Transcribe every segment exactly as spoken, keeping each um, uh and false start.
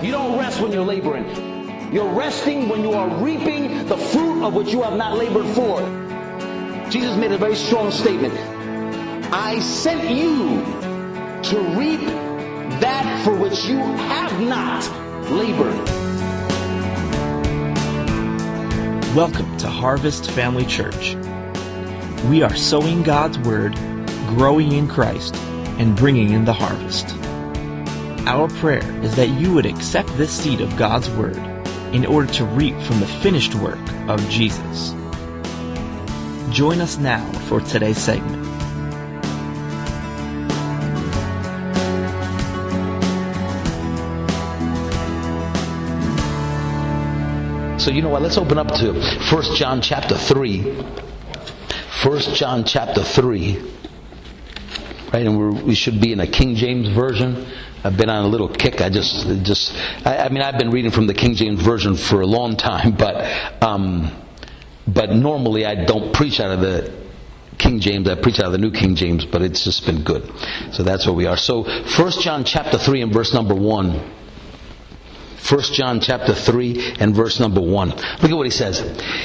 You don't rest when you're laboring. You're resting when you are reaping the fruit of which you have not labored for. Jesus made a very strong statement. I sent you to reap that for which you have not labored. Welcome to Harvest Family Church. We are sowing God's Word, growing in Christ, and bringing in the harvest. Our prayer is that you would accept this seed of God's Word in order to reap from the finished work of Jesus. Join us now for today's segment. So you know what, let's open up to First John chapter three. First John chapter three. Right, and we're, we should be in a King James Version. I've been on a little kick. I just, just, I, I mean, I've been reading from the King James Version for a long time, but, um, but normally I don't preach out of the King James. I preach out of the New King James, but it's just been good. So that's where we are. So First John chapter three and verse number one. First John chapter three and verse number one. Look at what he says.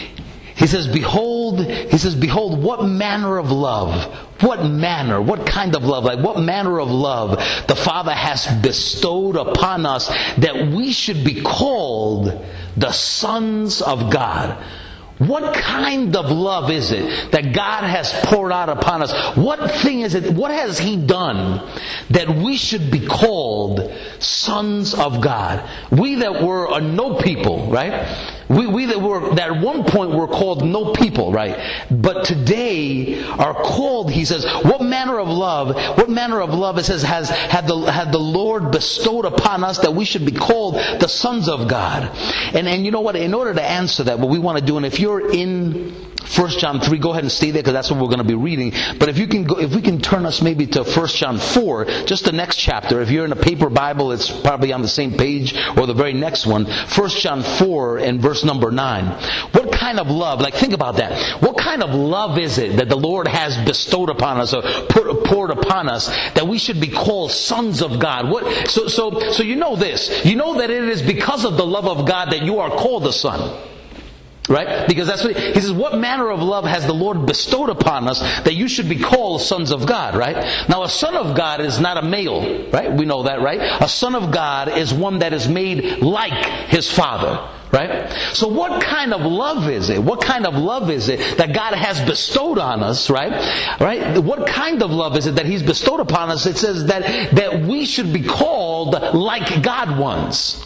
He says, behold, he says, behold, what manner of love, what manner, what kind of love, like what manner of love the Father has bestowed upon us that we should be called the sons of God. What kind of love is it that God has poured out upon us? What thing is it? What has He done that we should be called sons of God? We that were a no people, right? We, we that were, that at one point were called no people, right? But today are called, he says, what manner of love, what manner of love, it says, has had the, had the Lord bestowed upon us that we should be called the sons of God. And, and you know what? In order to answer that, what we want to do, and if you're in First John three, go ahead and stay there because that's what we're going to be reading. But if you can go, if we can turn us maybe to First John four, just the next chapter. If you're in a paper Bible, it's probably on the same page or the very next one. First John four and verse number nine. What kind of love? Like, think about that. What kind of love is it that the Lord has bestowed upon us or put, poured upon us that we should be called sons of God? What? So, so, so you know this. You know that it is because of the love of God that you are called a son. Right? Because that's what he, he says, what manner of love has the Lord bestowed upon us that you should be called sons of God, right? Now a son of God is not a male, right? We know that, right? A son of God is one that is made like his father, right? So what kind of love is it? What kind of love is it that God has bestowed on us, right? Right? What kind of love is it that He's bestowed upon us? It says that, that we should be called like God ones.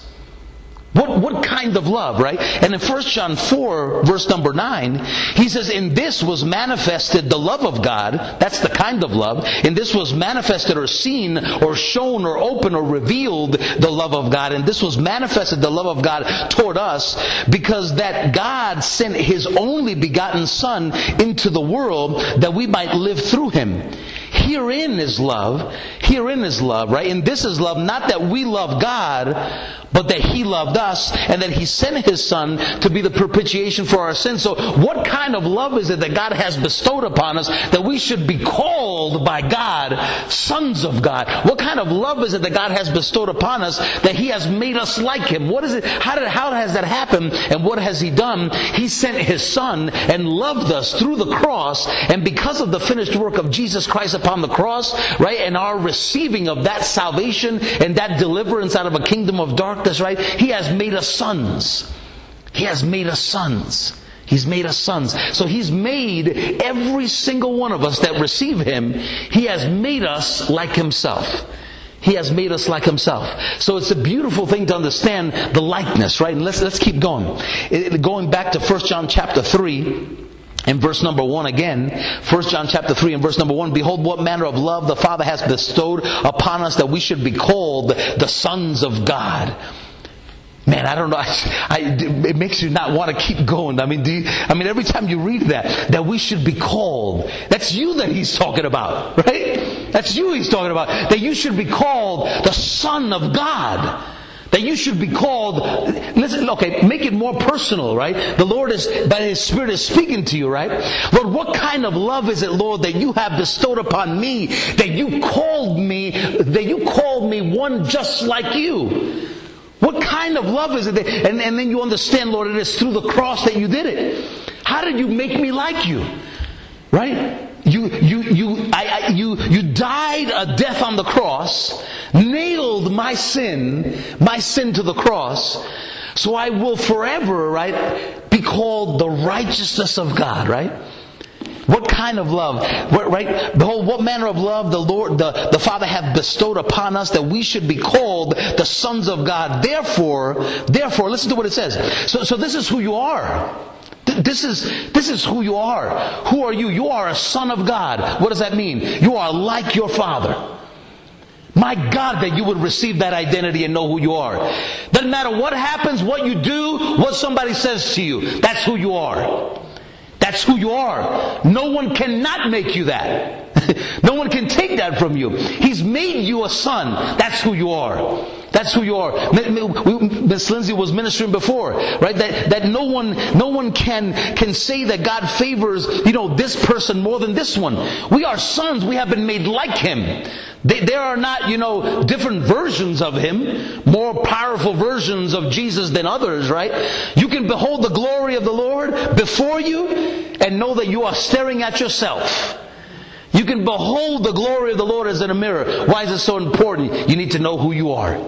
What, what kind of love, right? And in First John four, verse number nine, he says, in this was manifested the love of God. That's the kind of love. In this was manifested or seen or shown or open or revealed the love of God. And this was manifested the love of God toward us because that God sent His only begotten Son into the world that we might live through Him. Herein is love. Herein is love, right? And this is love, not that we love God, but that He loved us and that He sent His Son to be the propitiation for our sins. So what kind of love is it that God has bestowed upon us that we should be called by God sons of God? What kind of love is it that God has bestowed upon us that He has made us like Him? What is it? How did, how has that happened? And what has He done? He sent His Son and loved us through the cross, and because of the finished work of Jesus Christ upon the cross, right, and our receiving of that salvation and that deliverance out of a kingdom of darkness, right, He has made us sons. He has made us sons. He's made us sons. So He's made every single one of us that receive Him, He has made us like Himself. He has made us like Himself. So it's a beautiful thing to understand the likeness, right? And let's, let's keep going. It, going back to First John chapter three, in verse number one again, First John chapter three and verse number one, behold what manner of love the Father has bestowed upon us that we should be called the sons of God. Man, I don't know. I, I, it makes you not want to keep going. I mean, do you, I mean, every time you read that, that we should be called. That's you that He's talking about, right? That's you He's talking about. That you should be called the Son of God. That you should be called, listen, okay, make it more personal, right? The Lord is, by His Spirit is speaking to you, right? Lord, what kind of love is it, Lord, that you have bestowed upon me, that you called me, that you called me one just like you? What kind of love is it? That, and, and then you understand, Lord, it is through the cross that you did it. How did you make me like you? Right? You, you, you, I, I, you, you died a death on the cross, nailed my sin, my sin to the cross, so I will forever, right, be called the righteousness of God, right? What kind of love, right? Behold, what manner of love the Lord, the, the Father hath bestowed upon us, that we should be called the sons of God. Therefore, therefore, listen to what it says. So, so this is who you are. This is, this is who you are. Who are you? You are a son of God. What does that mean? You are like your Father. My God, that you would receive that identity and know who you are. Doesn't matter what happens, what you do, what somebody says to you. That's who you are. That's who you are. No one cannot make you that. No one can take that from you. He's made you a son. That's who you are. That's who you are. Miss Lindsay was ministering before, right? That that no one no one can can say that God favors, you know, this person more than this one. We are sons. We have been made like Him. They, there are not, you know, different versions of Him, more powerful versions of Jesus than others, right? You can behold the glory of the Lord before you and know that you are staring at yourself. You can behold the glory of the Lord as in a mirror. Why is it so important? You need to know who you are.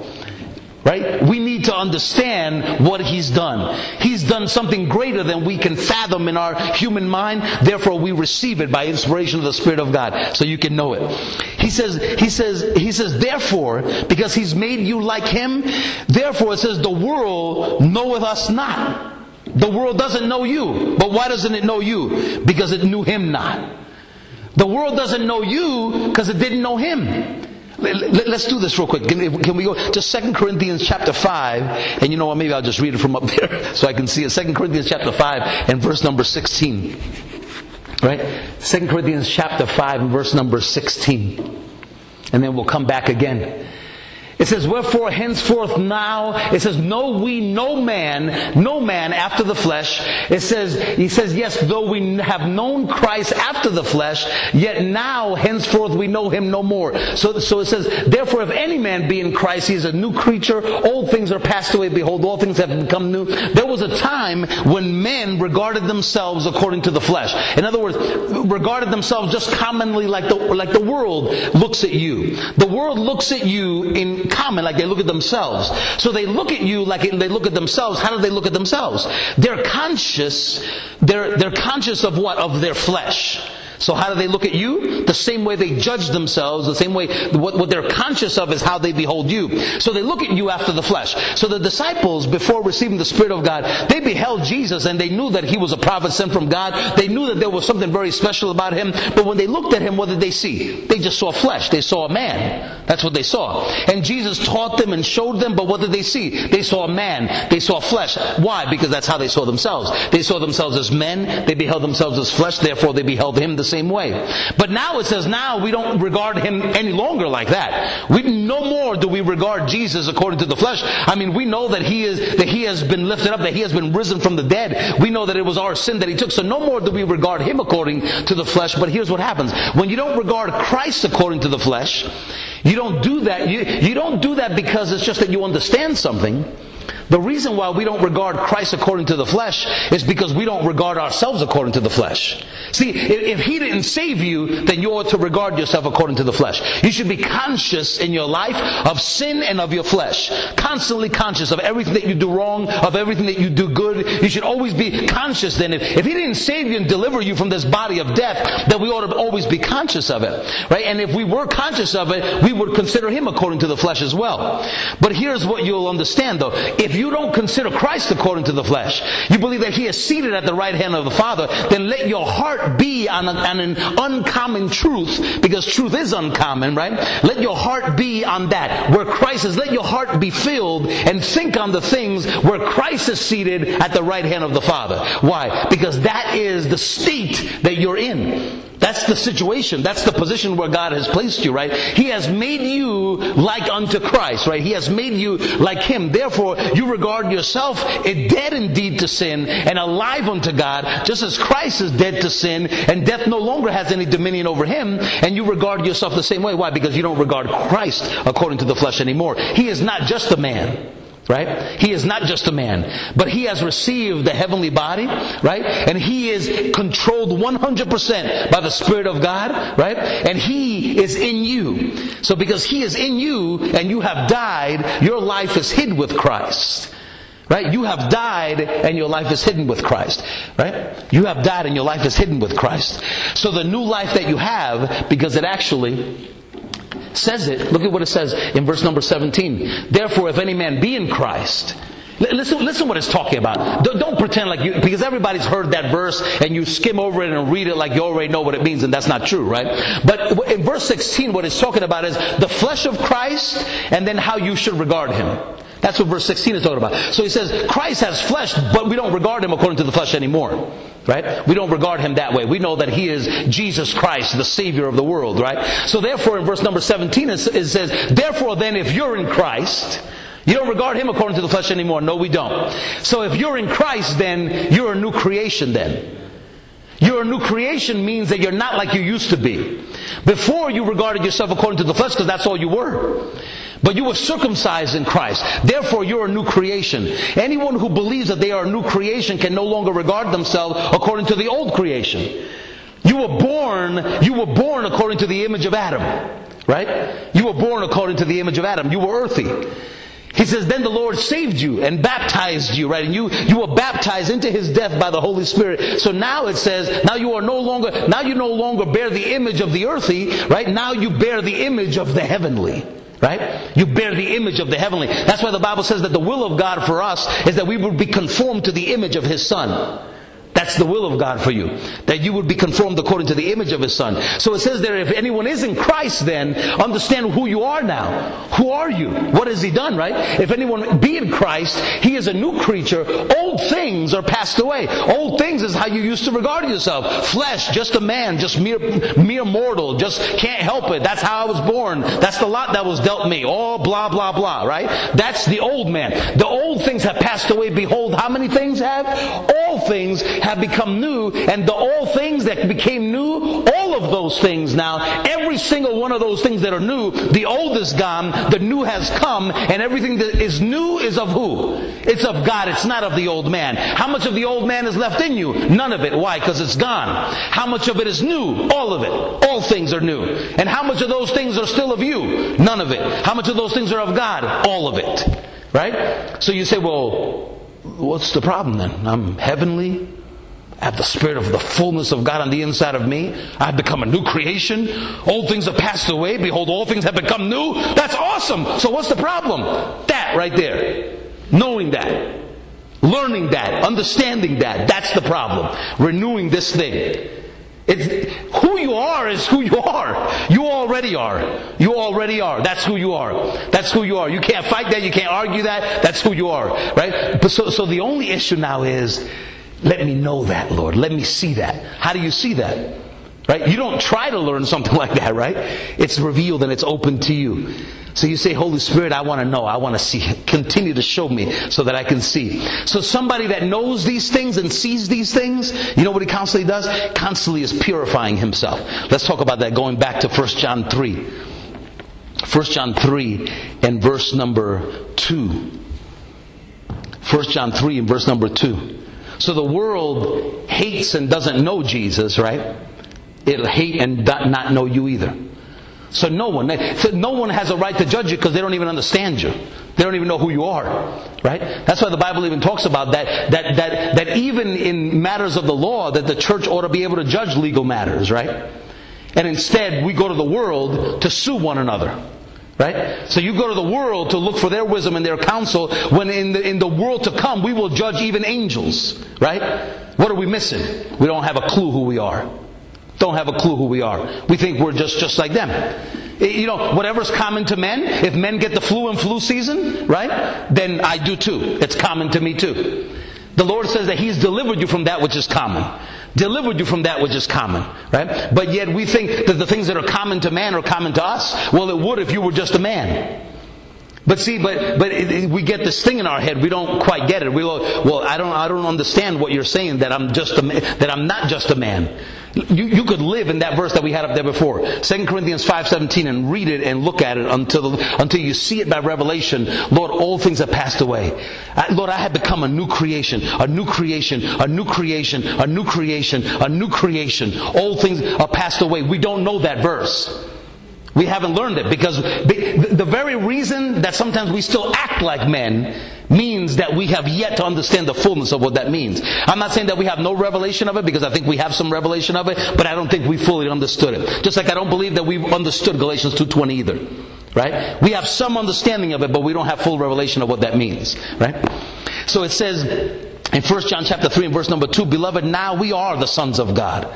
Right? We need to understand what He's done. He's done something greater than we can fathom in our human mind. Therefore, we receive it by inspiration of the Spirit of God, so you can know it. He says, He says, He says, therefore, because He's made you like Him, therefore it says, the world knoweth us not. The world doesn't know you. But why doesn't it know you? Because it knew Him not. The world doesn't know you because it didn't know Him. Let's do this real quick. Can we go to Second Corinthians chapter five? And you know what, maybe I'll just read it from up there so I can see it. Second Corinthians chapter five and verse number sixteen. Right? Second Corinthians chapter five and verse number sixteen. And then we'll come back again. It says, wherefore henceforth now, it says, know we no man, no man after the flesh. It says, he says, yes, though we have known Christ after the flesh, yet now henceforth we know Him no more. So, so it says, therefore if any man be in Christ, he is a new creature. Old things are passed away. Behold, all things have become new. There was a time when men regarded themselves according to the flesh. In other words, regarded themselves just commonly like the, like the world looks at you. The world looks at you in common, like they look at themselves. So they look at you like they look at themselves. How do they look at themselves? They're conscious. They're they're conscious of what? Of their flesh. So how do they look at you? The same way they judge themselves, the same way what, what they're conscious of is how they behold you. So they look at you after the flesh. So the disciples, before receiving the Spirit of God, they beheld Jesus and they knew that He was a prophet sent from God. They knew that there was something very special about Him. But when they looked at Him, what did they see? They just saw flesh. They saw a man. That's what they saw. And Jesus taught them and showed them, but what did they see? They saw a man. They saw flesh. Why? Because that's how they saw themselves. They saw themselves as men. They beheld themselves as flesh. Therefore, they beheld Him the same way. But now it says, now we don't regard Him any longer like that. We no more do we regard Jesus according to the flesh. I mean, we know that He is that He has been lifted up, that He has been risen from the dead. We know that it was our sin that He took. So no more do we regard Him according to the flesh. But here's what happens. When you don't regard Christ according to the flesh, you don't do that. You, you don't do that because it's just that you understand something. The reason why we don't regard Christ according to the flesh is because we don't regard ourselves according to the flesh. See, if He didn't save you, then you ought to regard yourself according to the flesh. You should be conscious in your life of sin and of your flesh. Constantly conscious of everything that you do wrong, of everything that you do good. You should always be conscious then. If, if He didn't save you and deliver you from this body of death, then we ought to always be conscious of it. Right? And if we were conscious of it, we would consider Him according to the flesh as well. But here's what you'll understand though. If you don't consider Christ according to the flesh, you believe that He is seated at the right hand of the Father, then let your heart be on, a, on an uncommon truth, because truth is uncommon, right? Let your heart be on that, where Christ is. Let your heart be filled and think on the things where Christ is seated at the right hand of the Father. Why? Because that is the state that you're in. That's the situation. That's the position where God has placed you, right? He has made you like unto Christ, right? He has made you like Him. Therefore, you regard yourself dead indeed to sin and alive unto God, just as Christ is dead to sin and death no longer has any dominion over Him, and you regard yourself the same way. Why? Because you don't regard Christ according to the flesh anymore. He is not just a man. Right? He is not just a man, but he has received the heavenly body, right? And he is controlled one hundred percent by the Spirit of God, right? And he is in you. So because he is in you and you have died, your life is hid with Christ. Right? You have died and your life is hidden with Christ. Right? You have died and your life is hidden with Christ. So the new life that you have, because it actually says it, look at what it says in verse number seventeen. Therefore, if any man be in Christ, listen, listen what it's talking about. Don't, don't pretend like you, because everybody's heard that verse and you skim over it and read it like you already know what it means, and that's not true, right? But in verse sixteen, what it's talking about is the flesh of Christ and then how you should regard him. That's what verse sixteen is talking about. So he says, Christ has flesh, but we don't regard him according to the flesh anymore. Right? We don't regard him that way. We know that he is Jesus Christ, the Savior of the world, right? So therefore, in verse number seventeen, it says, therefore then, if you're in Christ, you don't regard him according to the flesh anymore. No, we don't. So if you're in Christ, then you're a new creation then. You're a new creation means that you're not like you used to be. Before, you regarded yourself according to the flesh because that's all you were. But you were circumcised in Christ. Therefore, you're a new creation. Anyone who believes that they are a new creation can no longer regard themselves according to the old creation. You were born, you were born according to the image of Adam. Right? You were born according to the image of Adam. You were earthy. He says, then the Lord saved you and baptized you, right? And you, you were baptized into his death by the Holy Spirit. So now it says, now you are no longer, now you no longer bear the image of the earthy, right? Now you bear the image of the heavenly. Right? You bear the image of the heavenly. That's why the Bible says that the will of God for us is that we would be conformed to the image of his Son. That's the will of God for you. That you would be conformed according to the image of his Son. So it says there, if anyone is in Christ, then understand who you are now. Who are you? What has he done, right? If anyone be in Christ, he is a new creature. Old things are passed away. Old things is how you used to regard yourself. Flesh, just a man, just mere, mere mortal, just can't help it. That's how I was born. That's the lot that was dealt me. All blah, blah, blah, right? That's the old man. The old things have passed away. Behold, how many things have? All things have become new, and the all things that became new, all of those things now, every single one of those things that are new, the old is gone, the new has come, and everything that is new is of who? It's of God. It's not of the old man. How much of the old man is left in you? None of it. Why? Because it's gone. How much of it is new? All of it. All things are new. And how much of those things are still of you? None of it. How much of those things are of God? All of it. Right? So you say, well, what's the problem then? I'm heavenly. I have the Spirit of the fullness of God on the inside of me. I've become a new creation. Old things have passed away. Behold, all things have become new. That's awesome. So what's the problem? That right there. Knowing that. Learning that. Understanding that. That's the problem. Renewing this thing. It's, who you are is who you are. You already are. You already are. That's who you are. That's who you are. You can't fight that. You can't argue that. That's who you are. Right? But so, so the only issue now is, let me know that, Lord. Let me see that. How do you see that? Right? You don't try to learn something like that, right? It's revealed and it's open to you. So you say, Holy Spirit, I want to know. I want to see. Continue to show me so that I can see. So somebody that knows these things and sees these things, you know what he constantly does? Constantly is purifying himself. Let's talk about that going back to First John three. First John three and verse number two. First John three and verse number two. So the world hates and doesn't know Jesus, right? It'll hate and not know you either. So no one, so no one has a right to judge you because they don't even understand you. They don't even know who you are, right? That's why the Bible even talks about that, that, that, that even in matters of the law, that the church ought to be able to judge legal matters, right? And instead, we go to the world to sue one another. Right? So you go to the world to look for their wisdom and their counsel, when in the, in the world to come we will judge even angels. Right? What are we missing? We don't have a clue who we are. Don't have a clue who we are. We think we're just, just like them. You know, whatever's common to men, if men get the flu and flu season, right? Then I do too. It's common to me too. The Lord says that He's delivered you from that which is common. Delivered you from that which is common, right? But yet we think that the things that are common to man are common to us. Well, it would if you were just a man. But see, but but it, it, we get this thing in our head. We don't quite get it. We go, well, I don't I don't understand what you're saying. That I'm just a that I'm not just a man. You you could live in that verse that we had up there before, Second Corinthians five seventeen, and read it and look at it until the, until you see it by revelation. Lord, all things have passed away. I, Lord, I have become a new creation, a new creation, a new creation, a new creation, a new creation. All things are passed away. We don't know that verse. We haven't learned it because the very reason that sometimes we still act like men means that we have yet to understand the fullness of what that means. I'm not saying that we have no revelation of it, because I think we have some revelation of it, but I don't think we fully understood it. Just like I don't believe that we've understood Galatians two twenty either. Right? We have some understanding of it, but we don't have full revelation of what that means. Right? So it says in First John chapter three and verse number two, Beloved, now we are the sons of God.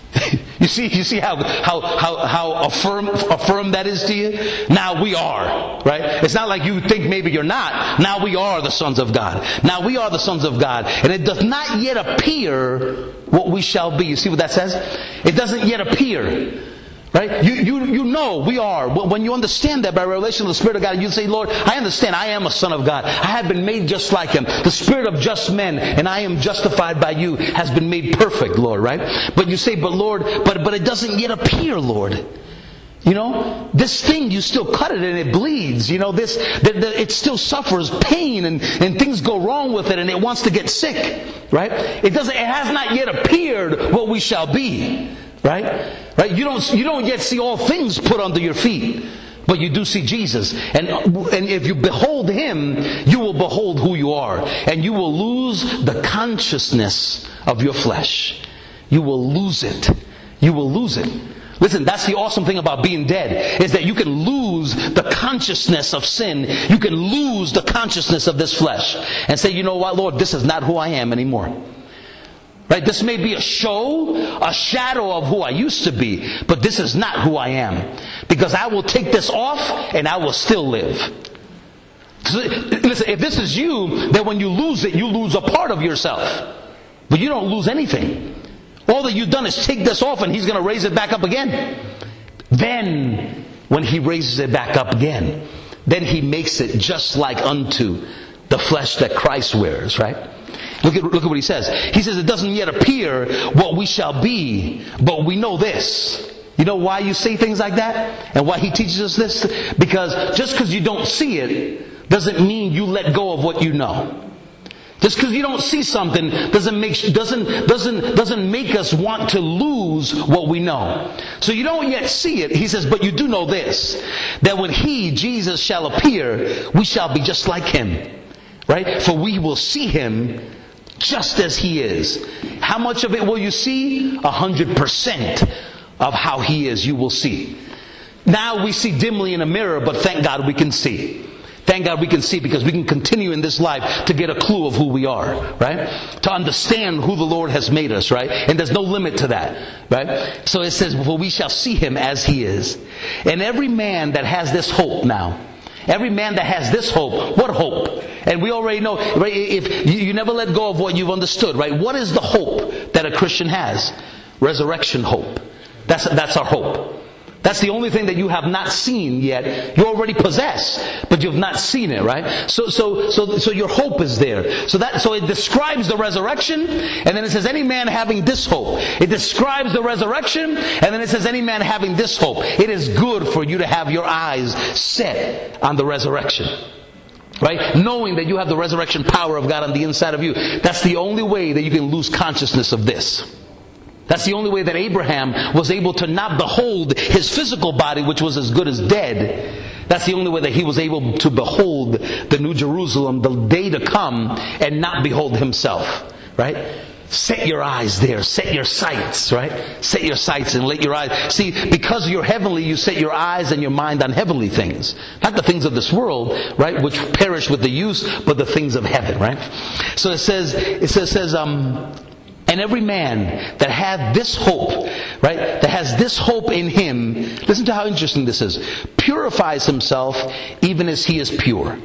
You see, you see how how how how affirm affirm that is to you? Now we are, right? It's not like you think maybe you're not. Now we are the sons of God. Now we are the sons of God, and it does not yet appear what we shall be. You see what that says? It doesn't yet appear. Right? You, you, you know we are. When you understand that by revelation of the Spirit of God, you say, Lord, I understand I am a son of God. I have been made just like Him. The spirit of just men, and I am justified by you, has been made perfect, Lord, right? But you say, but Lord, but, but it doesn't yet appear, Lord. You know, this thing, you still cut it and it bleeds. You know, this, the, the, it still suffers pain and, and things go wrong with it and it wants to get sick, right? It doesn't, it has not yet appeared what we shall be. Right? Right? You don't you don't yet see all things put under your feet, but you do see Jesus. And and if you behold Him, you will behold who you are. And you will lose the consciousness of your flesh. You will lose it. You will lose it. Listen, that's the awesome thing about being dead, is that you can lose the consciousness of sin. You can lose the consciousness of this flesh. And say, you know what, Lord, this is not who I am anymore. Right? This may be a show, a shadow of who I used to be, but this is not who I am. Because I will take this off and I will still live. So, listen, if this is you, then when you lose it, you lose a part of yourself. But you don't lose anything. All that you've done is take this off and He's going to raise it back up again. Then, when He raises it back up again, then He makes it just like unto the flesh that Christ wears, right? Look at, look at what he says. He says, it doesn't yet appear what we shall be, but we know this. You know why you say things like that? And why he teaches us this? Because just because you don't see it, doesn't mean you let go of what you know. Just because you don't see something doesn't make doesn't doesn't doesn't make us want to lose what we know. So you don't yet see it. He says, but you do know this, that when He, Jesus, shall appear, we shall be just like Him. Right? For we will see Him just as He is. How much of it will you see? A hundred percent of how He is you will see. Now we see dimly in a mirror, but thank God we can see. Thank God we can see, because we can continue in this life to get a clue of who we are, right? To understand who the Lord has made us, right? And there's no limit to that, right? So it says, for we shall see Him as He is. And every man that has this hope now, every man that has this hope, what hope? And we already know, right, if you, you never let go of what you've understood, right? What is the hope that a Christian has? Resurrection hope. That's, that's our hope. That's the only thing that you have not seen yet. You already possess, but you've not seen it, right? So, so, so, so your hope is there. So that, so it describes the resurrection, and then it says, any man having this hope. It describes the resurrection, and then it says, any man having this hope. It is good for you to have your eyes set on the resurrection. Right? Knowing that you have the resurrection power of God on the inside of you. That's the only way that you can lose consciousness of this. That's the only way that Abraham was able to not behold his physical body, which was as good as dead. That's the only way that he was able to behold the New Jerusalem, the day to come, and not behold himself. Right? Set your eyes there. Set your sights, right? Set your sights and let your eyes... See, because you're heavenly, you set your eyes and your mind on heavenly things. Not the things of this world, right? Which perish with the use, but the things of heaven, right? So it says, it says, says um, and every man that hath this hope, right? That has this hope in him, listen to how interesting this is, purifies himself even as he is pure.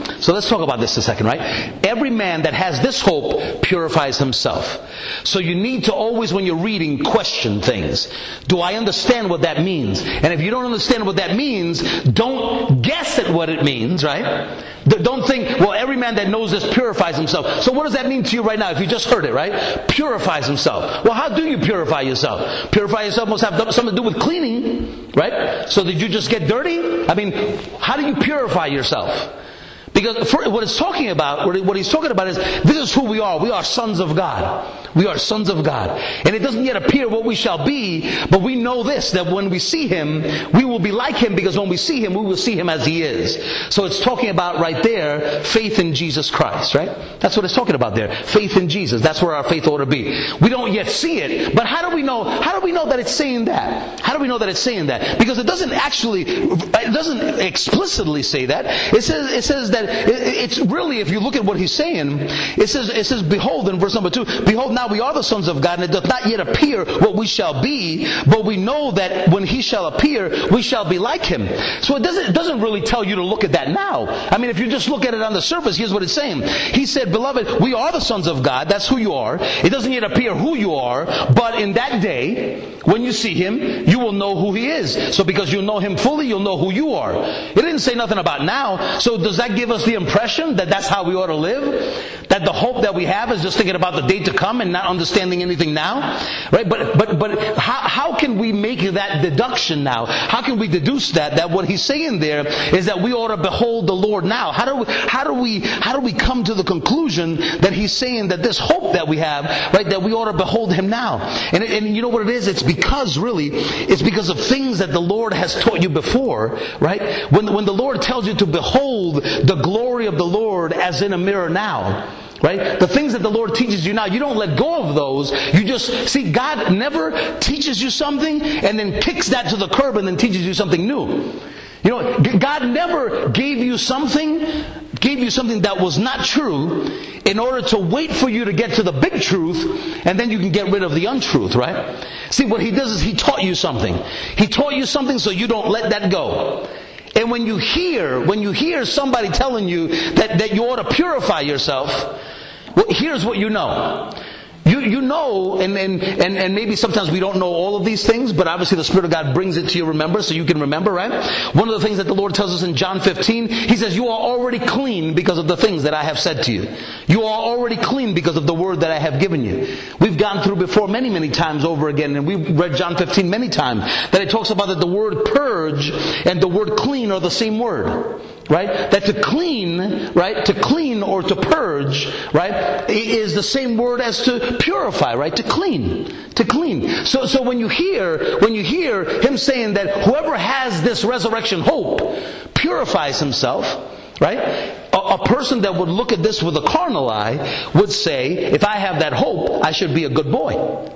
So let's talk about this a second, right? Every man that has this hope purifies himself. So you need to always, when you're reading, question things. Do I understand what that means? And if you don't understand what that means, don't guess at what it means, right? Don't think, well, every man that knows this purifies himself. So what does that mean to you right now if you just heard it, right? Purifies himself. Well, how do you purify yourself? Purify yourself must have something to do with cleaning, right? So did you just get dirty? I mean, how do you purify yourself? Because for, what it's talking about, what he's talking about is, this is who we are. We are sons of God. We are sons of God. And it doesn't yet appear what we shall be, but we know this, that when we see Him, we will be like Him, because when we see Him, we will see Him as He is. So it's talking about right there, faith in Jesus Christ, right? That's what it's talking about there. Faith in Jesus. That's where our faith ought to be. We don't yet see it, but how do we know, how do we know that it's saying that? How do we know that it's saying that? Because it doesn't actually, it doesn't explicitly say that. It says, it says that it's really, if you look at what he's saying, it says, it says, behold, in verse number two, behold, now we are the sons of God, and it doth not yet appear what we shall be, but we know that when He shall appear, we shall be like Him. So it doesn't, it doesn't really tell you to look at that now. I mean, if you just look at it on the surface, here's what it's saying. He said, beloved, we are the sons of God. That's who you are. It doesn't yet appear who you are, but in that day, when you see Him, you will know who He is. So because you know Him fully, you'll know who you are. It didn't say nothing about now. So does that give us the impression that that's how we ought to live? That the hope that we have is just thinking about the day to come and not understanding anything now? Right? But but but how, how can we make that deduction now? How can we deduce that? That what he's saying there is that we ought to behold the Lord now. How do we, how do we how do we come to the conclusion that he's saying that this hope that we have, right, that we ought to behold Him now? And, and you know what it is? It's because really, it's because of things that the Lord has taught you before, right? When, when the Lord tells you to behold the glory of the Lord as in a mirror now, right? The things that the Lord teaches you now, you don't let go of those. You just, see, God never teaches you something and then kicks that to the curb and then teaches you something new. You know, God never gave you something, gave you something that was not true in order to wait for you to get to the big truth, and then you can get rid of the untruth, right? See, what He does is He taught you something. He taught you something so you don't let that go. And when you hear, when you hear somebody telling you that, that you ought to purify yourself, well, here's what you know. You you know, and, and, and, and maybe sometimes we don't know all of these things, but obviously the Spirit of God brings it to your remembrance so you can remember, right? One of the things that the Lord tells us in John fifteen, He says, you are already clean because of the things that I have said to you. You are already clean because of the word that I have given you. We've gone through before many, many times over again, and we've read John fifteen many times, that it talks about that the word purge and the word clean are the same word. Right? That to clean, right? To clean or to purge, right? Is the same word as to purify, right? To clean. To clean. So, so when you hear, when you hear Him saying that whoever has this resurrection hope purifies himself, right? A, a person that would look at this with a carnal eye would say, if I have that hope, I should be a good boy.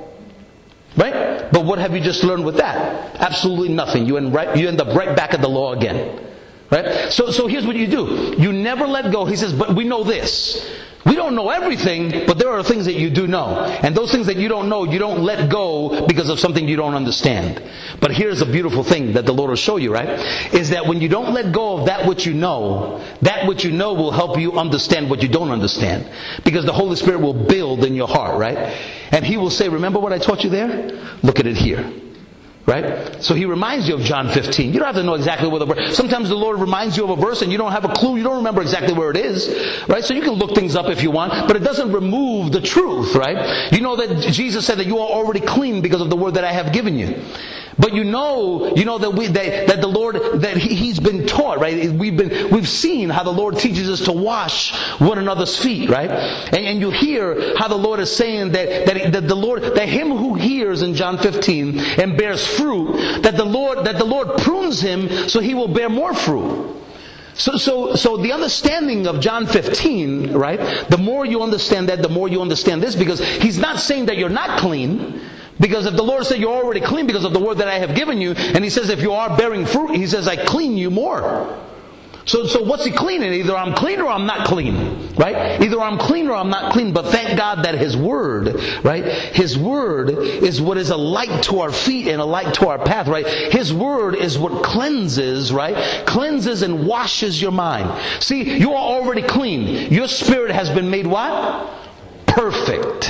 Right? But what have you just learned with that? Absolutely nothing. You end, right, you end up right back at the law again. Right? So, so here's what you do. You never let go. He says, but we know this. We don't know everything, but there are things that you do know. And those things that you don't know, you don't let go because of something you don't understand. But here's a beautiful thing that the Lord will show you, right? Is that when you don't let go of that which you know, that which you know will help you understand what you don't understand. Because the Holy Spirit will build in your heart, right? And He will say, remember what I taught you there? Look at it here. Right? So He reminds you of John fifteen. You don't have to know exactly where the verse. Sometimes the Lord reminds you of a verse and you don't have a clue. You don't remember exactly where it is. Right? So you can look things up if you want, but it doesn't remove the truth, right? You know that Jesus said that you are already clean because of the word that I have given you. But you know, you know that we that, that the Lord that he, He's been taught, right? We've been we've seen how the Lord teaches us to wash one another's feet, right? And, and you hear how the Lord is saying that that, that the Lord that him who hears in John fifteen and bears fruit, that the Lord that the Lord prunes him so he will bear more fruit. So, so, so the understanding of John fifteen, right? The more you understand that, the more you understand this, because He's not saying that you're not clean. Because if the Lord said you're already clean because of the word that I have given you, and He says if you are bearing fruit, He says I clean you more. So, so what's he cleaning? Either I'm clean or I'm not clean, right? Either I'm clean or I'm not clean. But thank God that His Word, right? His Word is what is a light to our feet and a light to our path, right? His Word is what cleanses, right? Cleanses and washes your mind. See, you are already clean. Your spirit has been made what? Perfect.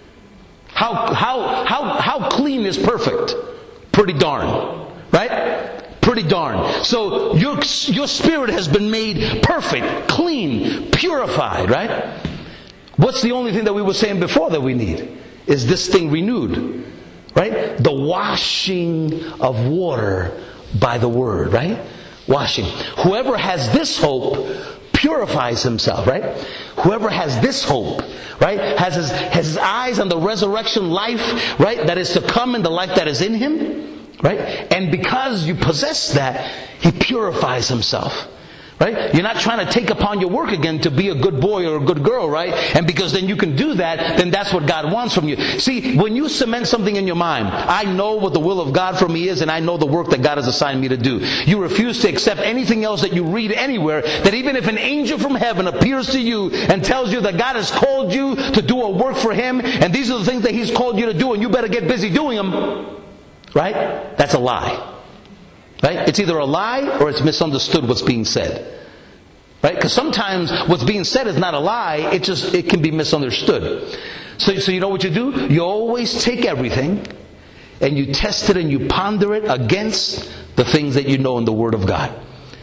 How, how, how, how clean is perfect? Pretty darn, right? Pretty darn. So your, your spirit has been made perfect, clean, purified, right? What's the only thing that we were saying before that we need? Is this thing renewed, right? The washing of water by the Word, right? Washing. Whoever has this hope purifies himself, right? Whoever has this hope, right? Has his, has his eyes on the resurrection life, right? That is to come and the life that is in him. Right? And because you possess that, he purifies himself. Right? You're not trying to take upon your work again to be a good boy or a good girl, right? And because then you can do that, then that's what God wants from you. See, when you cement something in your mind, I know what the will of God for me is, and I know the work that God has assigned me to do. You refuse to accept anything else that you read anywhere, that even if an angel from heaven appears to you and tells you that God has called you to do a work for Him, and these are the things that He's called you to do, and you better get busy doing them. Right? That's a lie. Right? It's either a lie or it's misunderstood what's being said. Right? Because sometimes what's being said is not a lie, it just it can be misunderstood. So, so you know what you do? You always take everything and you test it and you ponder it against the things that you know in the Word of God.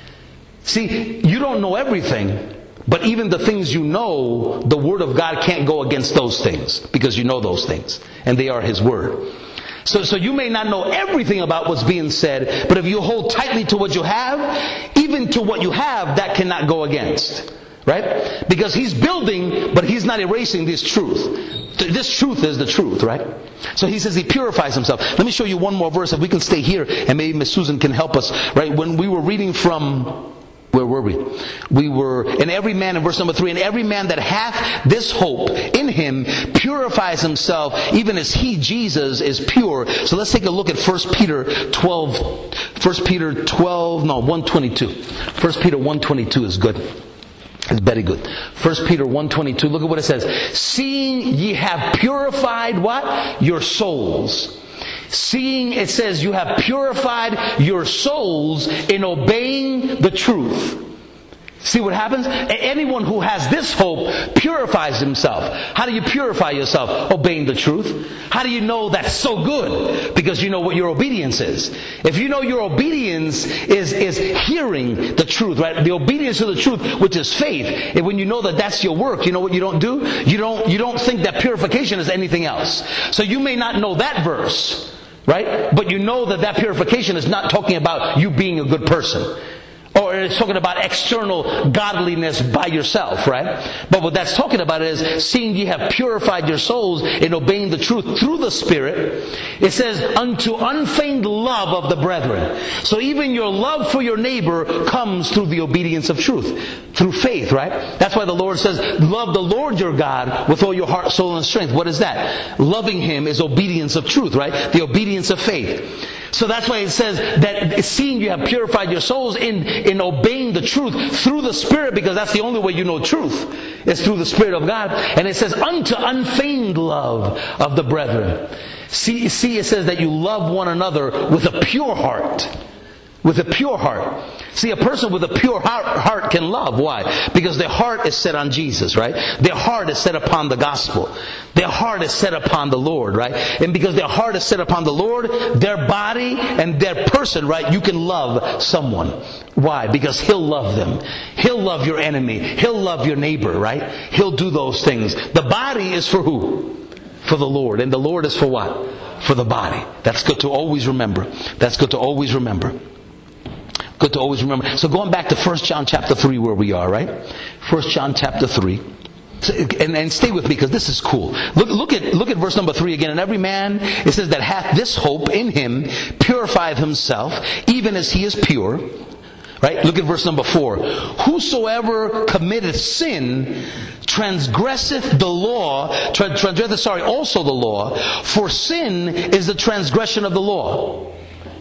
See, you don't know everything, but even the things you know, the Word of God can't go against those things because you know those things and they are His Word. So, so you may not know everything about what's being said, but if you hold tightly to what you have, even to what you have, that cannot go against. Right? Because He's building, but He's not erasing this truth. This truth is the truth, right? So He says He purifies Himself. Let me show you one more verse if we can stay here, and maybe Miss Susan can help us. Right? When we were reading from... Where were we? We were, and every man, in verse number three, and every man that hath this hope in him purifies himself, even as He, Jesus, is pure. So let's take a look at First Peter twelve. First Peter twelve, no, one twenty-two. First Peter one twenty-two is good. It's very good. First Peter one twenty-two, look at what it says. Seeing ye have purified what? Your souls. Seeing, it says, you have purified your souls in obeying the truth. See what happens? Anyone who has this hope purifies himself. How do you purify yourself? Obeying the truth. How do you know that's so good? Because you know what your obedience is. If you know your obedience is, is hearing the truth, right? The obedience to the truth, which is faith. And when you know that that's your work, you know what you don't do? You don't, you don't think that purification is anything else. So you may not know that verse, right? But you know that that purification is not talking about you being a good person. Or it's talking about external godliness by yourself, right? But what that's talking about is, seeing ye have purified your souls in obeying the truth through the Spirit, it says, unto unfeigned love of the brethren. So even your love for your neighbor comes through the obedience of truth, through faith, right? That's why the Lord says, love the Lord your God with all your heart, soul, and strength. What is that? Loving Him is obedience of truth, right? The obedience of faith. So that's why it says that seeing you have purified your souls in, in obeying the truth through the Spirit, because that's the only way you know truth, is through the Spirit of God. And it says, unto unfeigned love of the brethren. See, see, it says that you love one another with a pure heart. With a pure heart. See, a person with a pure heart, heart can love. Why? Because their heart is set on Jesus, right? Their heart is set upon the gospel. Their heart is set upon the Lord, right? And because their heart is set upon the Lord, their body and their person, right? You can love someone. Why? Because He'll love them. He'll love your enemy. He'll love your neighbor, right? He'll do those things. The body is for who? For the Lord. And the Lord is for what? For the body. That's good to always remember. That's good to always remember. Good to always remember. So going back to First John chapter three where we are, right? First John chapter three. And, and stay with me because this is cool. Look, look at look at verse number three again. And every man, it says, that hath this hope in him purifieth himself, even as he is pure. Right? Look at verse number four. Whosoever committeth sin transgresseth the law, tra- transgresseth, sorry, also the law, for sin is the transgression of the law.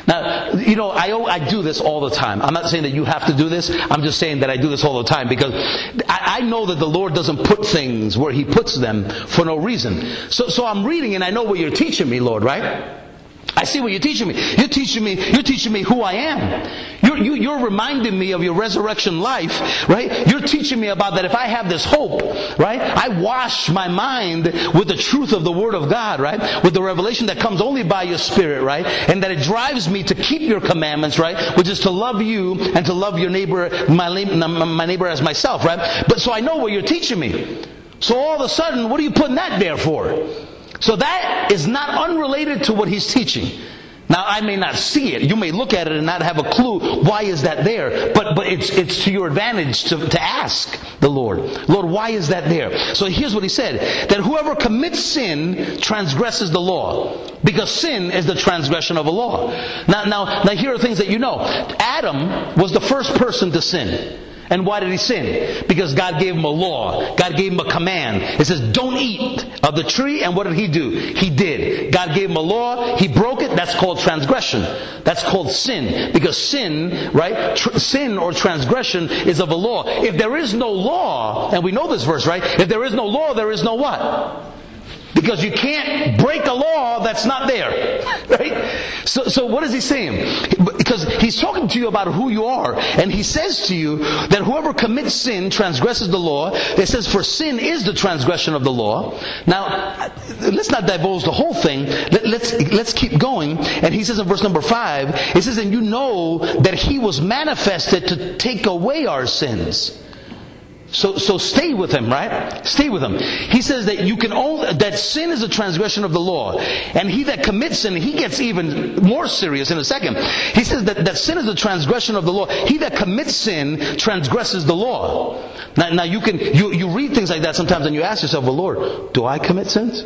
Now, you know, I, I do this all the time. I'm not saying that you have to do this. I'm just saying that I do this all the time because I, I know that the Lord doesn't put things where He puts them for no reason. So, so I'm reading and I know what you're teaching me, Lord, right? I see what you're teaching me. You're teaching me, you're teaching me who I am. You're, you, you're reminding me of your resurrection life, right? You're teaching me about that if I have this hope, right? I wash my mind with the truth of the Word of God, right? With the revelation that comes only by your Spirit, right? And that it drives me to keep your commandments, right? Which is to love you and to love your neighbor, my, my neighbor as myself, right? But so I know what you're teaching me. So all of a sudden, what are you putting that there for? So that is not unrelated to what he's teaching. Now, I may not see it. You may look at it and not have a clue why is that there. But but it's it's to your advantage to, to ask the Lord. Lord, why is that there? So here's what he said. That whoever commits sin transgresses the law. Because sin is the transgression of a law. Now, now, now here are things that you know. Adam was the first person to sin. And why did he sin? Because God gave him a law. God gave him a command. It says, don't eat of the tree. And what did he do? He did. God gave him a law. He broke it. That's called transgression. That's called sin. Because sin, right? Tr- sin or transgression is of a law. If there is no law, and we know this verse, right? If there is no law, there is no what? Because you can't break a law that's not there. Right? So, so what is he saying? Because he's talking to you about who you are. And he says to you that whoever commits sin transgresses the law. It says, for sin is the transgression of the law. Now, let's not divulge the whole thing. Let, let's, let's keep going. And he says in verse number five, it says, and you know that he was manifested to take away our sins. So, so stay with him, right? Stay with him. He says that you can only, that sin is a transgression of the law. And he that commits sin, he gets even more serious in a second. He says that, that sin is a transgression of the law. He that commits sin transgresses the law. Now, now you can, you, you read things like that sometimes and you ask yourself, well, Lord, do I commit sins?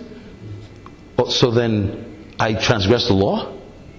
Well, so then I transgress the law?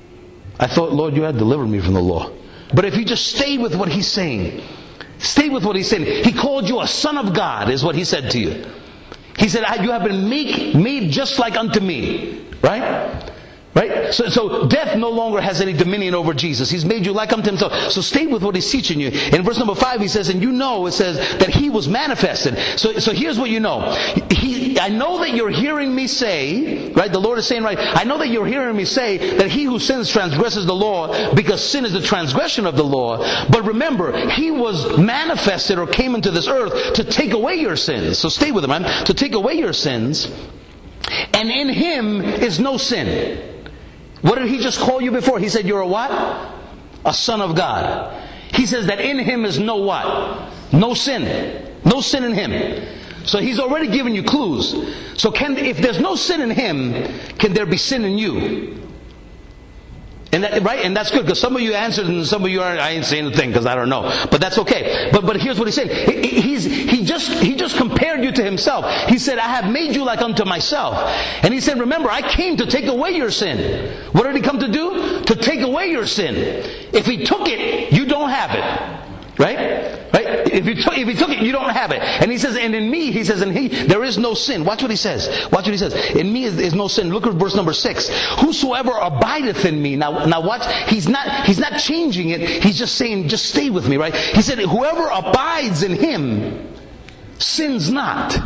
I thought, Lord, you had delivered me from the law. But if you just stay with what he's saying, stay with what he's saying. He called you a son of God, is what he said to you. He said, you have been make, made just like unto me. Right? Right? So, so death no longer has any dominion over Jesus. He's made you like unto himself. So stay with what he's teaching you. In verse number five, he says, and you know, it says that he was manifested. So, so here's what you know. He, I know that you're hearing me say, right? The Lord is saying, right? I know that you're hearing me say that he who sins transgresses the law because sin is the transgression of the law. But remember, he was manifested or came into this earth to take away your sins. So stay with him, right? To take away your sins. And in him is no sin. What did he just call you before? He said you're a what? A son of God. He says that in him is no what? No sin. No sin in him. So he's already given you clues. So can, if there's no sin in him, can there be sin in you? And that, right? And that's good, because some of you answered and some of you aren't. I ain't saying a thing because I don't know. But that's okay. But but here's what he said. He, he's, he just he just compared you to himself. He said, I have made you like unto myself. And he said, remember, I came to take away your sin. What did he come to do? To take away your sin. If he took it, you don't have it. Right? Right? If you took, if he took it, you don't have it. And he says, and in me, he says, in he, there is no sin. Watch what he says. Watch what he says. In me is, is no sin. Look at verse number six. Whosoever abideth in me. Now, now watch. He's not, he's not changing it. He's just saying, just stay with me, right? He said, whoever abides in him sins not.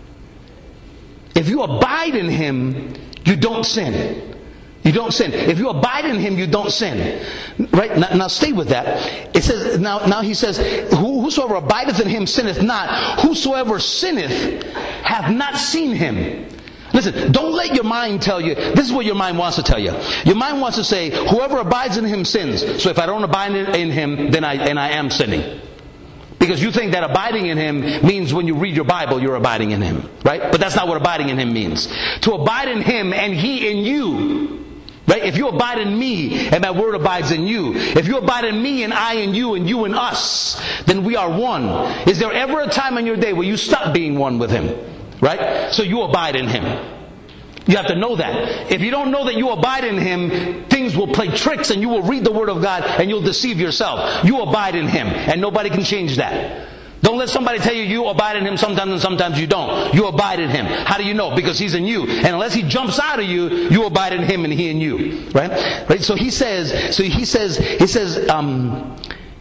If you abide in him, you don't sin. You don't sin. If you abide in him, you don't sin. Right? Now, now stay with that. It says, now, now he says, whosoever abideth in him sinneth not. Whosoever sinneth hath not seen him. Listen, don't let your mind tell you, this is what your mind wants to tell you. Your mind wants to say, whoever abides in him sins. So if I don't abide in him, then I, and I am sinning. Because you think that abiding in him means when you read your Bible, you're abiding in him. Right? But that's not what abiding in him means. To abide in him and he in you. Right? If you abide in me and my word abides in you, if you abide in me and I in you and you in us, then we are one. Is there ever a time in your day where you stop being one with him? Right? So you abide in him. You have to know that. If you don't know that you abide in him, things will play tricks and you will read the word of God and you'll deceive yourself. You abide in him and nobody can change that. Don't let somebody tell you you abide in him sometimes and sometimes you don't. You abide in him. How do you know? Because he's in you. And unless he jumps out of you, you abide in him and he in you. Right? Right? So he says, so he says, he says, um,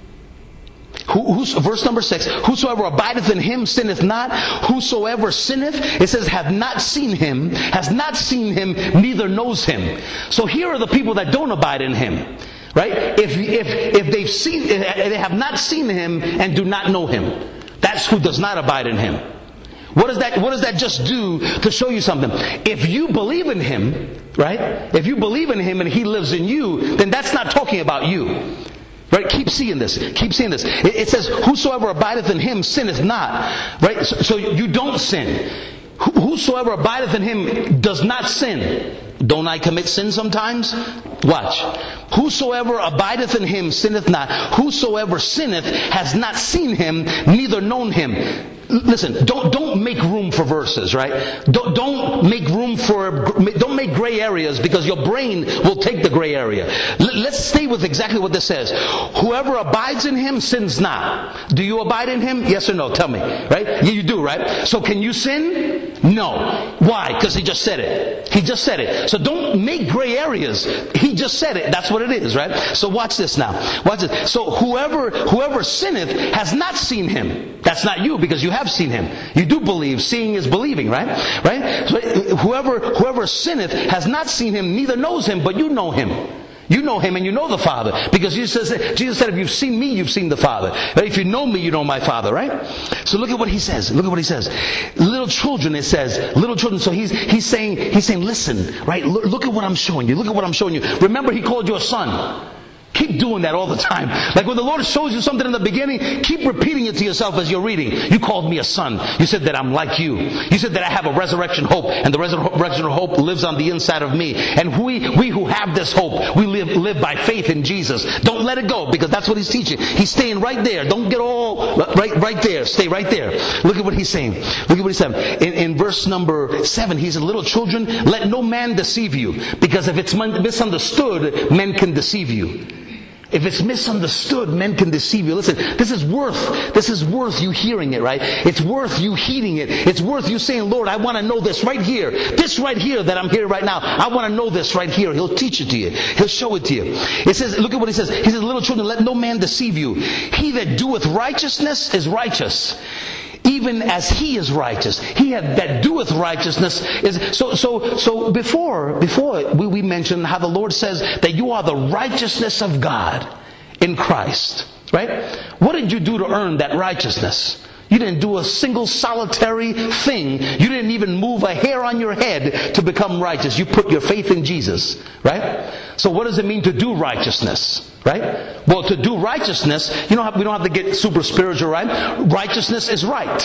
Who, who, verse number six, whosoever abideth in him sinneth not. Whosoever sinneth, it says, have not seen him, has not seen him, neither knows him. So here are the people that don't abide in him. Right? If, if, if they've seen, if they have not seen him and do not know him. That's who does not abide in him. What does that, what does that just do to show you something? If you believe in him, right? If you believe in him and he lives in you, then that's not talking about you. Right? Keep seeing this. Keep seeing this. It, it says, whosoever abideth in him sinneth not. Right? So, so you don't sin. Whosoever abideth in him does not sin. Don't I commit sin sometimes? Watch. Whosoever abideth in him sinneth not. Whosoever sinneth has not seen him, neither known him. Listen, don't don't make room for verses, right? Don't don't make room for don't make gray areas, because your brain will take the gray area. L- let's stay with exactly what this says. Whoever abides in him sins not. Do you abide in him? Yes or no? Tell me, right? Yeah, you do, right? So can you sin? No. Why? Because he just said it. He just said it. So don't make gray areas. He just said it. That's what it is, right? So watch this now. Watch this. So whoever whoever sinneth has not seen him. That's not you, because you have seen him. You do believe. Seeing is believing, right? Right? So whoever whoever sinneth has not seen him, neither knows him, but you know him. You know him and you know the Father. Because Jesus said, Jesus said, if you've seen me, you've seen the Father. Right? If you know me, you know my Father, right? So look at what he says. Look at what he says. Little children, it says. Little children. So he's he's saying, he's saying, listen, right? Look, look at what I'm showing you. Look at what I'm showing you. Remember, he called you a son. Keep doing that all the time. Like when the Lord shows you something in the beginning, keep repeating it to yourself as you're reading. You called me a son. You said that I'm like you. You said that I have a resurrection hope, and the resurrection hope lives on the inside of me. And we, we who have this hope, we live, live by faith in Jesus. Don't let it go, because that's what he's teaching. He's staying right there. Don't get all right, right there. Stay right there. Look at what he's saying. Look at what he's saying. In, in verse number seven, he said, little children, let no man deceive you, because if it's misunderstood, men can deceive you. If it's misunderstood, men can deceive you. Listen, this is worth, this is worth you hearing it, right? It's worth you heeding it. It's worth you saying, Lord, I want to know this right here. This right here that I'm here right now. I want to know this right here. He'll teach it to you. He'll show it to you. It says, look at what he says. He says, little children, let no man deceive you. He that doeth righteousness is righteous, even as he is righteous. He that doeth righteousness is so so so before before we, we mentioned how the Lord says that you are the righteousness of God in Christ. Right? What did you do to earn that righteousness? You didn't do a single solitary thing. You didn't even move a hair on your head to become righteous. You put your faith in Jesus. Right? So what does it mean to do righteousness? Right? Well, to do righteousness, you don't have, we don't have to get super spiritual, right? Righteousness is right.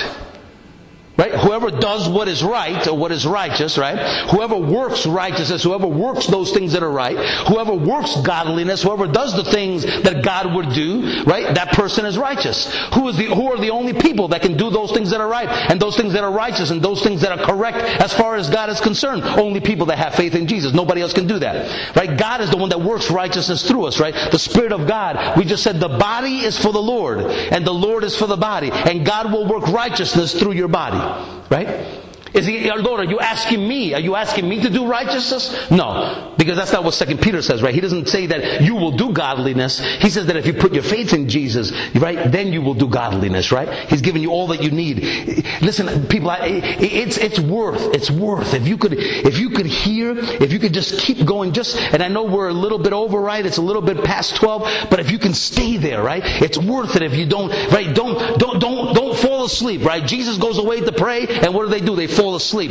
Right? Whoever does what is right, or what is righteous, right? Whoever works righteousness, whoever works those things that are right, whoever works godliness, whoever does the things that God would do, right? That person is righteous. Who is the, who are the only people that can do those things that are right, and those things that are righteous, and those things that are correct as far as God is concerned? Only people that have faith in Jesus. Nobody else can do that. Right? God is the one that works righteousness through us, right? The Spirit of God. We just said the body is for the Lord, and the Lord is for the body, and God will work righteousness through your body. Right? Is he, Lord, are you asking me? Are you asking me to do righteousness? No. Because that's not what Second Peter says, right? He doesn't say that you will do godliness. He says that if you put your faith in Jesus, right, then you will do godliness, right? He's giving you all that you need. Listen, people, it's, it's worth, it's worth. If you could, if you could hear, if you could just keep going, just, and I know we're a little bit over, right? It's a little bit past twelve, but if you can stay there, right? It's worth it if you don't, right? Don't, don't, don't, don't fall asleep, right? Jesus goes away to pray, and what do they do? They fall asleep.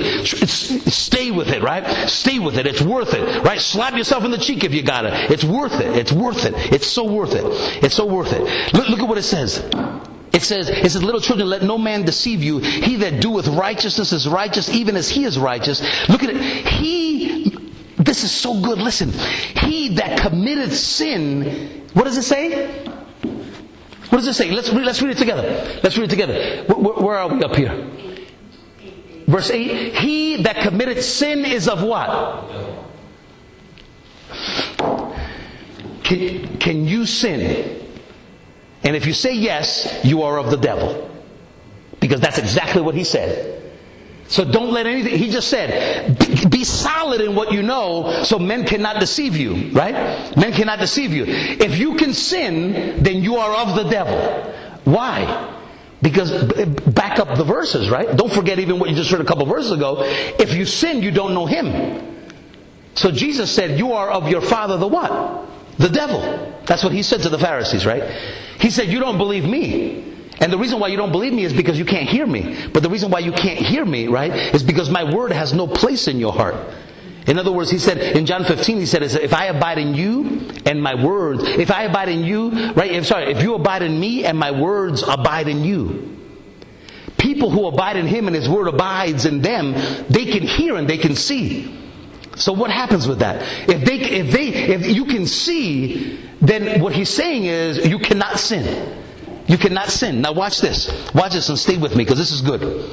Stay with it, right? Stay with it. It's worth it, right? Slap yourself in the cheek if you got it. It's worth it. It's worth it. It's so worth it. It's so worth it. Look, look at what it says. It says, it says, little children, let no man deceive you. He that doeth righteousness is righteous, even as he is righteous. Look at it. He, this is so good. Listen. He that committeth sin, what does it say? What does it say? Let's read, let's read it together. Let's read it together. Where, where are we up here? Verse eight, he that committed sin is of what? Can, can you sin? And if you say yes, you are of the devil. Because that's exactly what he said. So don't let anything, he just said, be, be solid in what you know so men cannot deceive you, right? Men cannot deceive you. If you can sin, then you are of the devil. Why? Because, back up the verses, right? Don't forget even what you just heard a couple verses ago. If you sin, you don't know him. So Jesus said, you are of your father the what? The devil. That's what he said to the Pharisees, right? He said, you don't believe me. And the reason why you don't believe me is because you can't hear me. But the reason why you can't hear me, right, is because my word has no place in your heart. In other words, he said, in John fifteen, he said, if I abide in you and my words, if I abide in you, right, if, sorry, if you abide in me and my words abide in you. People who abide in him and his word abides in them, they can hear and they can see. So what happens with that? If they, if they, if you can see, then what he's saying is you cannot sin. You cannot sin. Now watch this. Watch this and stay with me because this is good.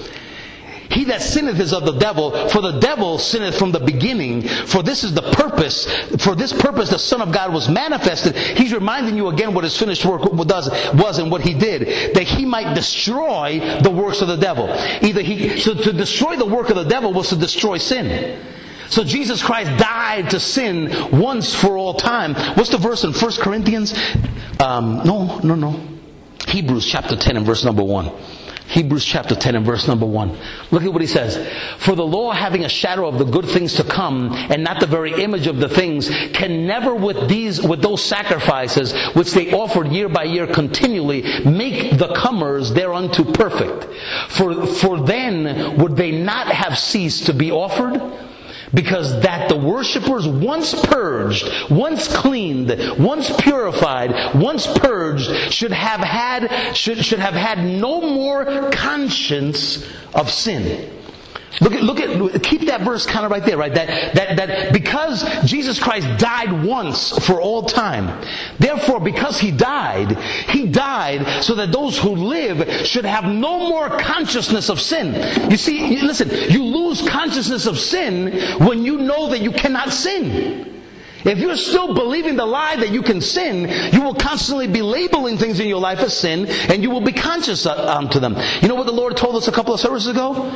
He that sinneth is of the devil, for the devil sinneth from the beginning. For this is the purpose, for this purpose the Son of God was manifested. He's reminding you again what his finished work does, was and what he did. That he might destroy the works of the devil. Either he, so to destroy the work of the devil was to destroy sin. So Jesus Christ died to sin once for all time. What's the verse in First Corinthians? Um, no, no, no. Hebrews chapter ten and verse number one. Hebrews chapter ten and verse number one. Look at what he says. For the law, having a shadow of the good things to come, and not the very image of the things, can never with these, with those sacrifices which they offered year by year continually, make the comers thereunto perfect. For, for then would they not have ceased to be offered? Because that the worshippers once purged, once cleaned, once purified, once purged, should have had should should have had no more conscience of sin. Look at, look at, keep that verse kind of right there, right? That, that, that because Jesus Christ died once for all time, therefore because He died, He died so that those who live should have no more consciousness of sin. You see, listen, you lose consciousness of sin when you know that you cannot sin. If you're still believing the lie that you can sin, you will constantly be labeling things in your life as sin, and you will be conscious um, to them. You know what the Lord told us a couple of services ago?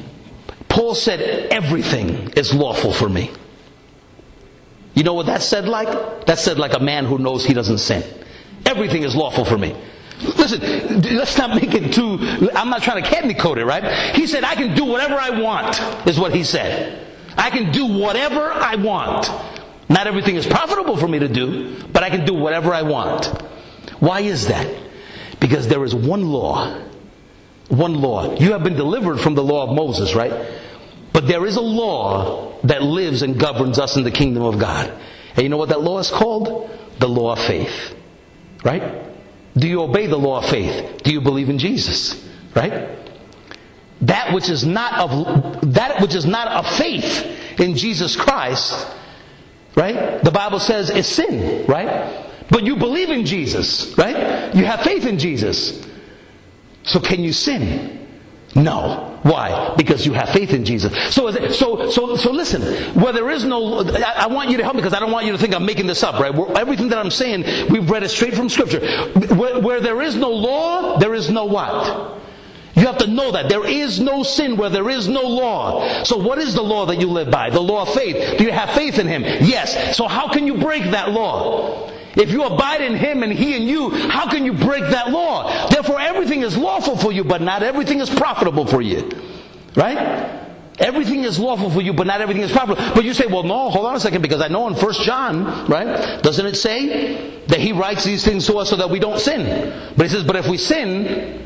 Paul said, everything is lawful for me. You know what that said like? That said like a man who knows he doesn't sin. Everything is lawful for me. Listen, let's not make it too, I'm not trying to candy coat it, right? He said, I can do whatever I want, is what he said. I can do whatever I want. Not everything is profitable for me to do, but I can do whatever I want. Why is that? Because there is one law. One law. You have been delivered from the law of Moses, right? But there is a law that lives and governs us in the kingdom of God. And you know what that law is called? The law of faith. Right? Do you obey the law of faith? Do you believe in Jesus? Right? That which is not of that which is not of faith in Jesus Christ, right? The Bible says is sin, right? But you believe in Jesus, right? You have faith in Jesus. So can you sin? No. Why? Because you have faith in Jesus. So, is it, so, so, so listen. Where there is no, I, I want you to help me because I don't want you to think I'm making this up, right? Where, everything that I'm saying, we've read it straight from Scripture. Where, where there is no law, there is no what? You have to know that there is no sin where there is no law. So what is the law that you live by? The law of faith. Do you have faith in Him? Yes. So how can you break that law? If you abide in Him and He in you, how can you break that law? Therefore, everything is lawful for you, but not everything is profitable for you. Right? Everything is lawful for you, but not everything is profitable. But you say, well, no, hold on a second, because I know in First John, right, doesn't it say that He writes these things to us so that we don't sin? But He says, but if we sin,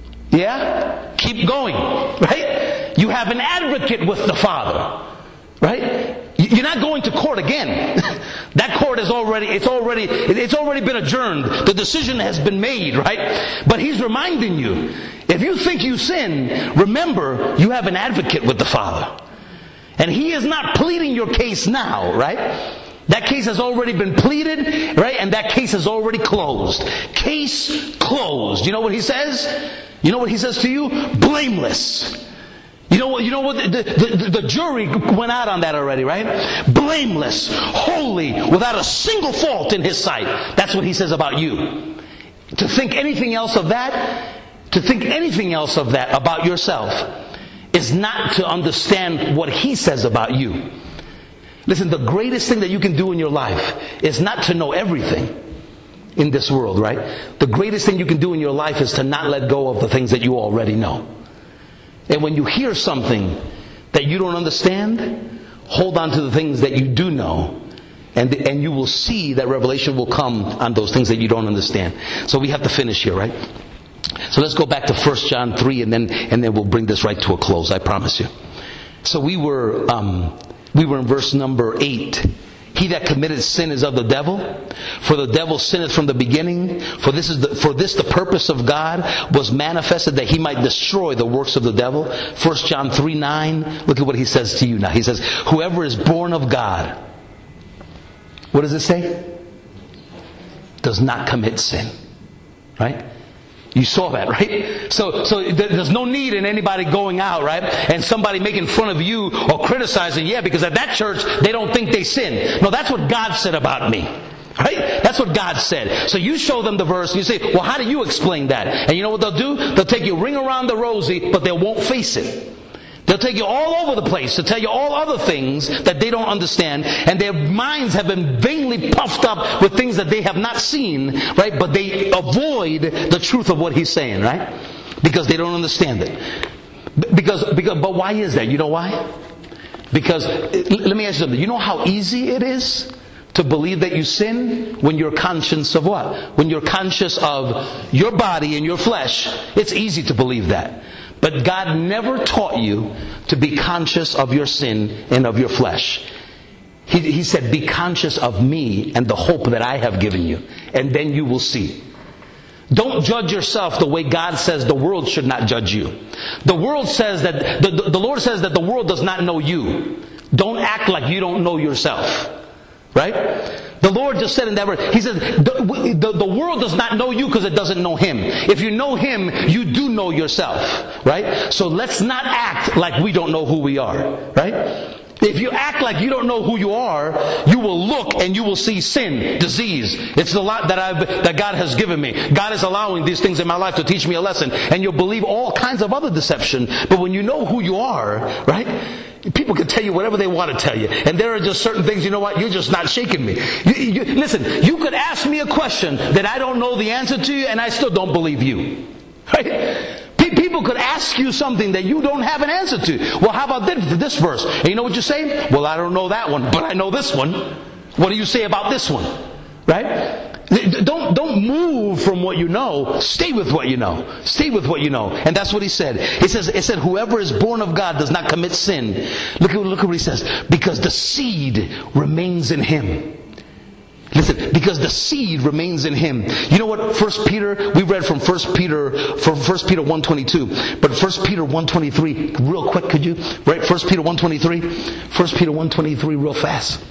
yeah, keep going. Right? You have an advocate with the Father. Right? You're not going to court again. That court is already, it's already, it's already been adjourned. The decision has been made, right? But He's reminding you, if you think you sin, remember, you have an advocate with the Father. And He is not pleading your case now, right? That case has already been pleaded, right? And that case is already closed. Case closed. You know what He says? You know what He says to you? Blameless. You know what? You know what? The, the, the jury went out on that already, right? Blameless, holy, without a single fault in His sight. That's what He says about you. To think anything else of that, To think anything else of that about yourself is not to understand what He says about you. Listen, the greatest thing that you can do in your life is not to know everything in this world, right? The greatest thing you can do in your life is to not let go of the things that you already know. And when you hear something that you don't understand, hold on to the things that you do know. And, and you will see that revelation will come on those things that you don't understand. So we have to finish here, right? So let's go back to First John three, and then and then we'll bring this right to a close, I promise you. So we were um, we were in verse number eight. He that committed sin is of the devil, for the devil sinneth from the beginning. For this is the, for this the purpose of God was manifested, that He might destroy the works of the devil. First John three nine. Look at what he says to you now. He says, whoever is born of God, what does it say? Does not commit sin. Right? You saw that, right? So, so there's no need in anybody going out, right? And somebody making fun of you or criticizing, yeah, because at that church, they don't think they sin. No, that's what God said about me. Right? That's what God said. So you show them the verse and you say, well, how do you explain that? And you know what they'll do? They'll take you ring around the rosy, but they won't face it. They'll take you all over the place to tell you all other things that they don't understand, and their minds have been vainly puffed up with things that they have not seen, right? But they avoid the truth of what He's saying, right? Because they don't understand it. Because, because, but why is that? You know why? Because, let me ask you something. You know how easy it is to believe that you sin when you're conscious of what? When you're conscious of your body and your flesh. It's easy to believe that. But God never taught you to be conscious of your sin and of your flesh. He, he said, be conscious of me and the hope that I have given you. And then you will see. Don't judge yourself the way God says the world should not judge you. The world says that, the, the, the Lord says that the world does not know you. Don't act like you don't know yourself. Right? The Lord just said in that verse, He said, the, the, the world does not know you because it doesn't know Him. If you know Him, you do know yourself. Right? So let's not act like we don't know who we are. Right? If you act like you don't know who you are, you will look and you will see sin, disease. It's the lot that I've, that God has given me. God is allowing these things in my life to teach me a lesson. And you'll believe all kinds of other deception. But when you know who you are, right? People can tell you whatever they want to tell you. And there are just certain things, you know what, you're just not shaking me. You, you, listen, you could ask me a question that I don't know the answer to, and I still don't believe you. Right? People could ask you something that you don't have an answer to. Well, how about this, this verse? And you know what you say? Well, I don't know that one, but I know this one. What do you say about this one? Right? Don't, don't move from what you know. Stay with what you know. Stay with what you know. And that's what He said. He says, it said, whoever is born of God does not commit sin. Look at, look at what He says. Because the seed remains in him. Listen, because the seed remains in him. You know what? First Peter, we read from First Peter, from First Peter one twenty-two. But First Peter one twenty-three, real quick, could you? Right? First Peter one twenty-three. First Peter one twenty-three, real fast.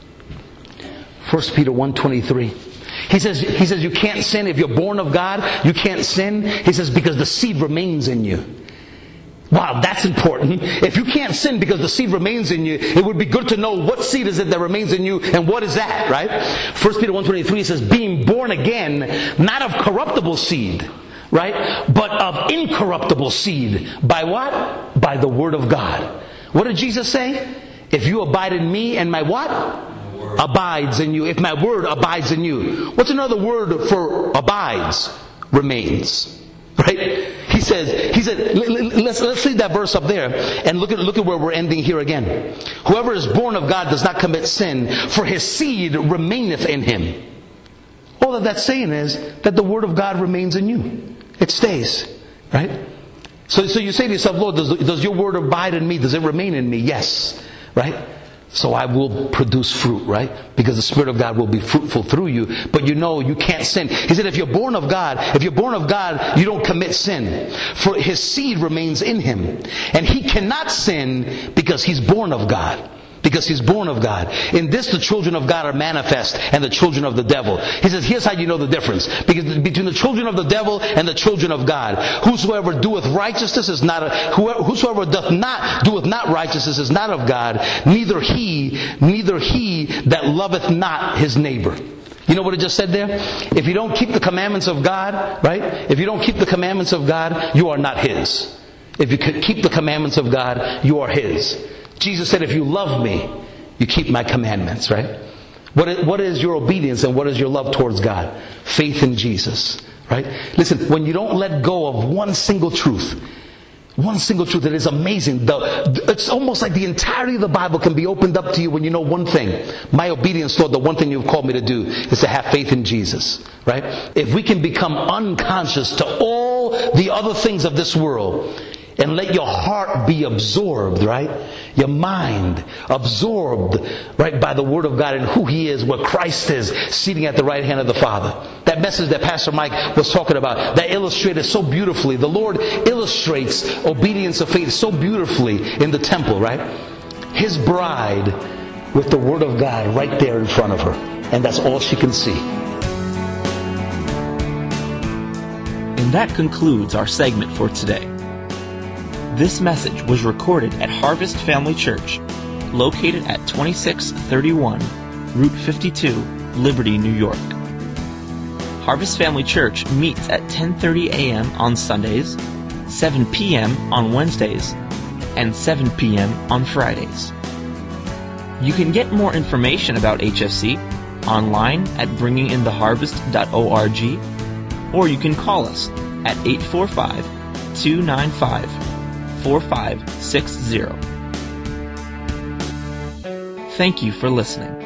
First Peter one twenty-three. He says, he says you can't sin. If you're born of God, you can't sin. He says because the seed remains in you. Wow, that's important. If you can't sin because the seed remains in you, it would be good to know what seed is it that remains in you and what is that, right? First Peter one twenty-three says, being born again, not of corruptible seed, right? But of incorruptible seed. By what? By the word of God. What did Jesus say? If you abide in me and my what? Abides in you. If my word abides in you. What's another word for abides? Remains. Right? He says, he said, let's, let's leave that verse up there and look at, look at where we're ending here again. Whoever is born of God does not commit sin, for his seed remaineth in him. All that that's saying is that the word of God remains in you. It stays. Right? So, so you say to yourself, Lord, does, does your word abide in me? Does it remain in me? Yes. Right? So I will produce fruit, right? Because the Spirit of God will be fruitful through you. But you know you can't sin. He said if you're born of God, if you're born of God, you don't commit sin. For his seed remains in him. And he cannot sin because he's born of God. Because he's born of God. In this the children of God are manifest and the children of the devil. He says, here's how you know the difference. Because between the children of the devil and the children of God. Whosoever doeth righteousness is not, a, whoever, whosoever doth not, doeth not righteousness is not of God. Neither he, neither he that loveth not his neighbor. You know what it just said there? If you don't keep the commandments of God, right? If you don't keep the commandments of God, you are not His. If you keep the commandments of God, you are His. Jesus said, if you love me, you keep my commandments, right? What is, what is your obedience and what is your love towards God? Faith in Jesus, right? Listen, when you don't let go of one single truth, one single truth that is amazing. The, it's almost like the entirety of the Bible can be opened up to you when you know one thing. My obedience, Lord, the one thing you've called me to do is to have faith in Jesus, right? If we can become unconscious to all the other things of this world and let your heart be absorbed, right? Your mind absorbed, right, by the Word of God and who He is, where Christ is, seating at the right hand of the Father. That message that Pastor Mike was talking about, that illustrated so beautifully. The Lord illustrates obedience of faith so beautifully in the temple, right? His bride with the Word of God right there in front of her. And that's all she can see. And that concludes our segment for today. This message was recorded at Harvest Family Church, located at twenty-six thirty-one Route fifty-two, Liberty, New York. Harvest Family Church meets at ten thirty a.m. on Sundays, seven p.m. on Wednesdays, and seven p.m. on Fridays. You can get more information about H F C online at bringing in the harvest dot org, or you can call us at eight four five, two nine five, four five six zero. Thank you for listening.